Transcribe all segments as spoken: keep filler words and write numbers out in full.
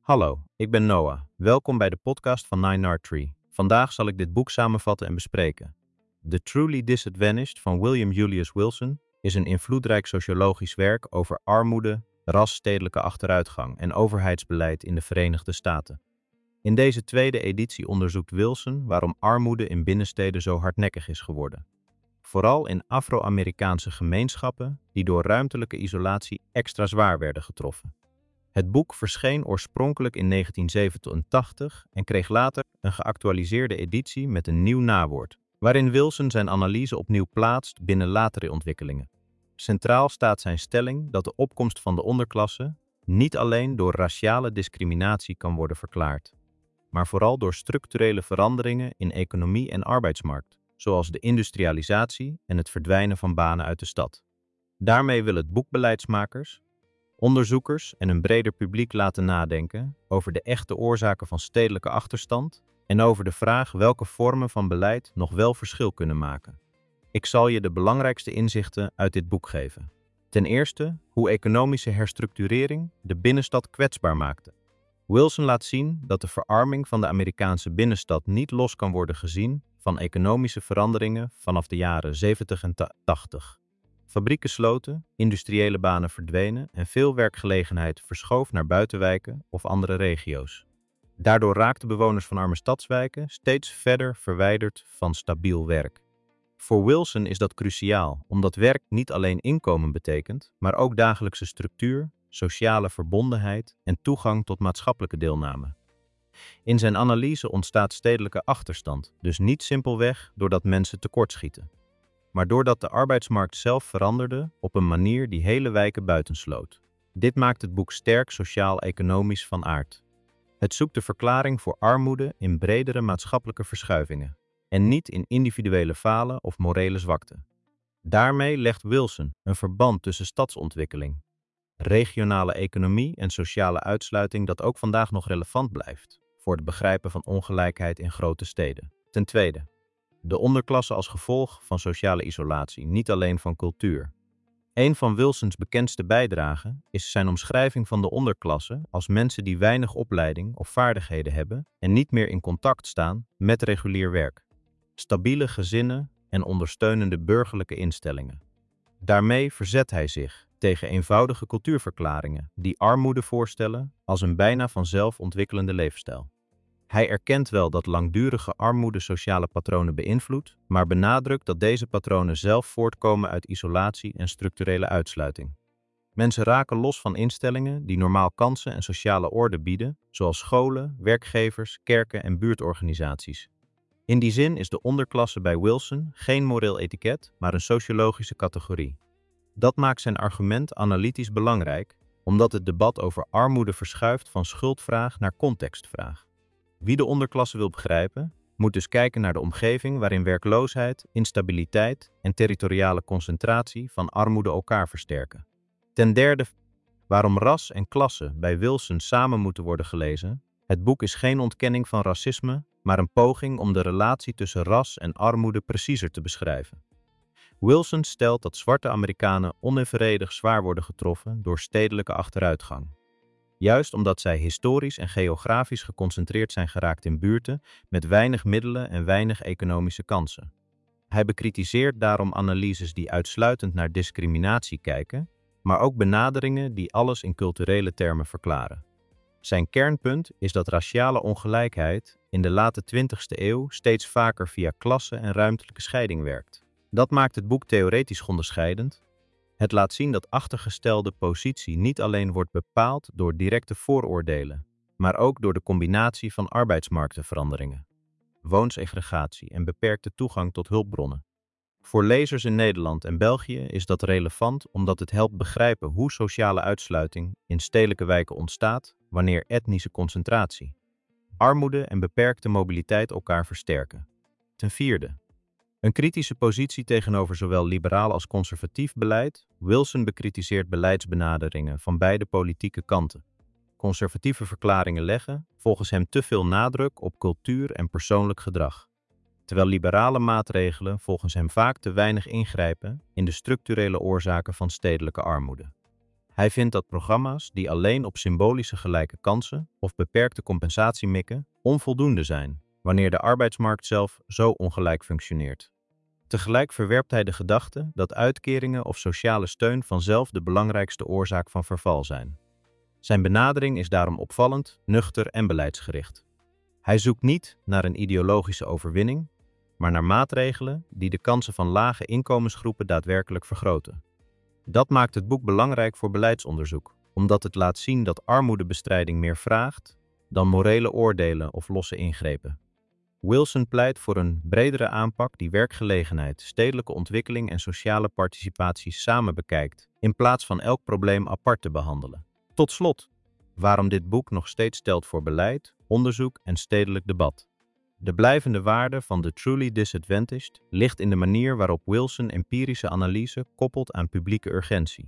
Hallo, ik ben Noah. Welkom bij de podcast van Nine Yard Tree. Vandaag zal ik dit boek samenvatten en bespreken. The Truly Disadvantaged van William Julius Wilson is een invloedrijk sociologisch werk over armoede, ras, stedelijke achteruitgang en overheidsbeleid in de Verenigde Staten. In deze tweede editie onderzoekt Wilson waarom armoede in binnensteden zo hardnekkig is geworden. Vooral in Afro-Amerikaanse gemeenschappen die door ruimtelijke isolatie extra zwaar werden getroffen. Het boek verscheen oorspronkelijk in negentien zevenentachtig en kreeg later een geactualiseerde editie met een nieuw nawoord, waarin Wilson zijn analyse opnieuw plaatst binnen latere ontwikkelingen. Centraal staat zijn stelling dat de opkomst van de onderklasse niet alleen door raciale discriminatie kan worden verklaard, maar vooral door structurele veranderingen in economie en arbeidsmarkt, zoals de industrialisatie en het verdwijnen van banen uit de stad. Daarmee wil het boek beleidsmakers, onderzoekers en een breder publiek laten nadenken over de echte oorzaken van stedelijke achterstand en over de vraag welke vormen van beleid nog wel verschil kunnen maken. Ik zal je de belangrijkste inzichten uit dit boek geven. Ten eerste, hoe economische herstructurering de binnenstad kwetsbaar maakte. Wilson laat zien dat de verarming van de Amerikaanse binnenstad niet los kan worden gezien van economische veranderingen vanaf de jaren zeventig en tachtig. Fabrieken sloten, industriële banen verdwenen en veel werkgelegenheid verschoof naar buitenwijken of andere regio's. Daardoor raakten bewoners van arme stadswijken steeds verder verwijderd van stabiel werk. Voor Wilson is dat cruciaal, omdat werk niet alleen inkomen betekent, maar ook dagelijkse structuur, sociale verbondenheid en toegang tot maatschappelijke deelname. In zijn analyse ontstaat stedelijke achterstand, dus niet simpelweg doordat mensen tekortschieten, maar doordat de arbeidsmarkt zelf veranderde op een manier die hele wijken buitensloot. Dit maakt het boek sterk sociaal-economisch van aard. Het zoekt de verklaring voor armoede in bredere maatschappelijke verschuivingen en niet in individuele falen of morele zwakte. Daarmee legt Wilson een verband tussen stadsontwikkeling, regionale economie en sociale uitsluiting dat ook vandaag nog relevant blijft voor het begrijpen van ongelijkheid in grote steden. Ten tweede, de onderklasse als gevolg van sociale isolatie, niet alleen van cultuur. Een van Wilsons bekendste bijdragen is zijn omschrijving van de onderklasse als mensen die weinig opleiding of vaardigheden hebben en niet meer in contact staan met regulier werk, stabiele gezinnen en ondersteunende burgerlijke instellingen. Daarmee verzet hij zich tegen eenvoudige cultuurverklaringen die armoede voorstellen als een bijna vanzelf ontwikkelende levensstijl. Hij erkent wel dat langdurige armoede sociale patronen beïnvloedt, maar benadrukt dat deze patronen zelf voortkomen uit isolatie en structurele uitsluiting. Mensen raken los van instellingen die normaal kansen en sociale orde bieden, zoals scholen, werkgevers, kerken en buurtorganisaties. In die zin is de onderklasse bij Wilson geen moreel etiket, maar een sociologische categorie. Dat maakt zijn argument analytisch belangrijk, omdat het debat over armoede verschuift van schuldvraag naar contextvraag. Wie de onderklasse wil begrijpen, moet dus kijken naar de omgeving waarin werkloosheid, instabiliteit en territoriale concentratie van armoede elkaar versterken. Ten derde, waarom ras en klasse bij Wilson samen moeten worden gelezen. Het boek is geen ontkenning van racisme, maar een poging om de relatie tussen ras en armoede preciezer te beschrijven. Wilson stelt dat zwarte Amerikanen onevenredig zwaar worden getroffen door stedelijke achteruitgang. Juist omdat zij historisch en geografisch geconcentreerd zijn geraakt in buurten met weinig middelen en weinig economische kansen. Hij bekritiseert daarom analyses die uitsluitend naar discriminatie kijken, maar ook benaderingen die alles in culturele termen verklaren. Zijn kernpunt is dat raciale ongelijkheid in de late twintigste eeuw steeds vaker via klasse en ruimtelijke scheiding werkt. Dat maakt het boek theoretisch onderscheidend. Het laat zien dat achtergestelde positie niet alleen wordt bepaald door directe vooroordelen, maar ook door de combinatie van arbeidsmarktenveranderingen, woonsegregatie en beperkte toegang tot hulpbronnen. Voor lezers in Nederland en België is dat relevant omdat het helpt begrijpen hoe sociale uitsluiting in stedelijke wijken ontstaat wanneer etnische concentratie, armoede en beperkte mobiliteit elkaar versterken. Ten vierde, een kritische positie tegenover zowel liberaal als conservatief beleid. Wilson bekritiseert beleidsbenaderingen van beide politieke kanten. Conservatieve verklaringen leggen volgens hem te veel nadruk op cultuur en persoonlijk gedrag, terwijl liberale maatregelen volgens hem vaak te weinig ingrijpen in de structurele oorzaken van stedelijke armoede. Hij vindt dat programma's die alleen op symbolische gelijke kansen of beperkte compensatie mikken, onvoldoende zijn, wanneer de arbeidsmarkt zelf zo ongelijk functioneert. Tegelijk verwerpt hij de gedachte dat uitkeringen of sociale steun vanzelf de belangrijkste oorzaak van verval zijn. Zijn benadering is daarom opvallend, nuchter en beleidsgericht. Hij zoekt niet naar een ideologische overwinning, maar naar maatregelen die de kansen van lage inkomensgroepen daadwerkelijk vergroten. Dat maakt het boek belangrijk voor beleidsonderzoek, omdat het laat zien dat armoedebestrijding meer vraagt dan morele oordelen of losse ingrepen. Wilson pleit voor een bredere aanpak die werkgelegenheid, stedelijke ontwikkeling en sociale participatie samen bekijkt, in plaats van elk probleem apart te behandelen. Tot slot, waarom dit boek nog steeds stelt voor beleid, onderzoek en stedelijk debat. De blijvende waarde van The Truly Disadvantaged ligt in de manier waarop Wilson empirische analyse koppelt aan publieke urgentie.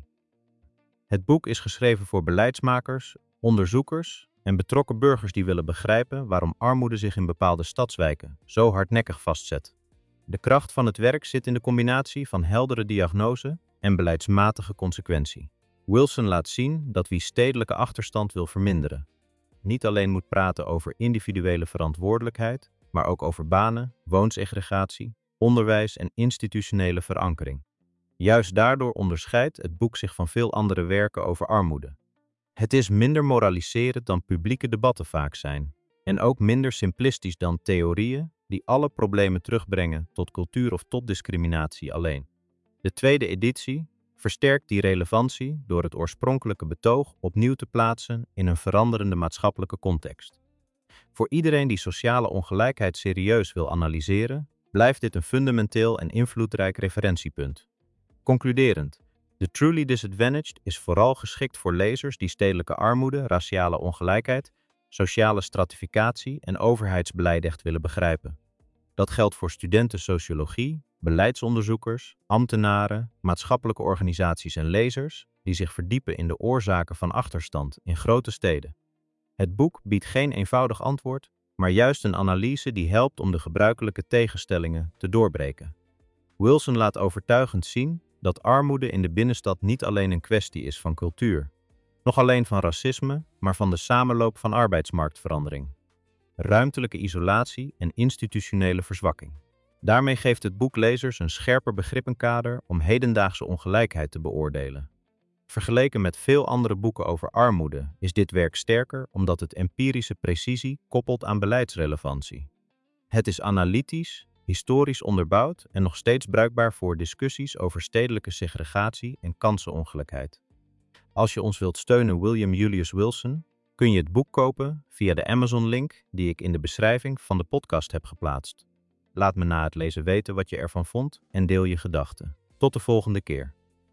Het boek is geschreven voor beleidsmakers, onderzoekers en betrokken burgers die willen begrijpen waarom armoede zich in bepaalde stadswijken zo hardnekkig vastzet. De kracht van het werk zit in de combinatie van heldere diagnose en beleidsmatige consequentie. Wilson laat zien dat wie stedelijke achterstand wil verminderen, niet alleen moet praten over individuele verantwoordelijkheid, maar ook over banen, woonsegregatie, onderwijs en institutionele verankering. Juist daardoor onderscheidt het boek zich van veel andere werken over armoede. Het is minder moraliserend dan publieke debatten vaak zijn, en ook minder simplistisch dan theorieën die alle problemen terugbrengen tot cultuur of tot discriminatie alleen. De tweede editie versterkt die relevantie door het oorspronkelijke betoog opnieuw te plaatsen in een veranderende maatschappelijke context. Voor iedereen die sociale ongelijkheid serieus wil analyseren, blijft dit een fundamenteel en invloedrijk referentiepunt. Concluderend, The Truly Disadvantaged is vooral geschikt voor lezers die stedelijke armoede, raciale ongelijkheid, sociale stratificatie en overheidsbeleid echt willen begrijpen. Dat geldt voor studenten sociologie, beleidsonderzoekers, ambtenaren, maatschappelijke organisaties en lezers die zich verdiepen in de oorzaken van achterstand in grote steden. Het boek biedt geen eenvoudig antwoord, maar juist een analyse die helpt om de gebruikelijke tegenstellingen te doorbreken. Wilson laat overtuigend zien dat armoede in de binnenstad niet alleen een kwestie is van cultuur, nog alleen van racisme, maar van de samenloop van arbeidsmarktverandering, ruimtelijke isolatie en institutionele verzwakking. Daarmee geeft het boek lezers een scherper begrippenkader om hedendaagse ongelijkheid te beoordelen. Vergeleken met veel andere boeken over armoede is dit werk sterker omdat het empirische precisie koppelt aan beleidsrelevantie. Het is analytisch, historisch onderbouwd en nog steeds bruikbaar voor discussies over stedelijke segregatie en kansenongelijkheid. Als je ons wilt steunen William Julius Wilson, kun je het boek kopen via de Amazon-link die ik in de beschrijving van de podcast heb geplaatst. Laat me na het lezen weten wat je ervan vond en deel je gedachten. Tot de volgende keer.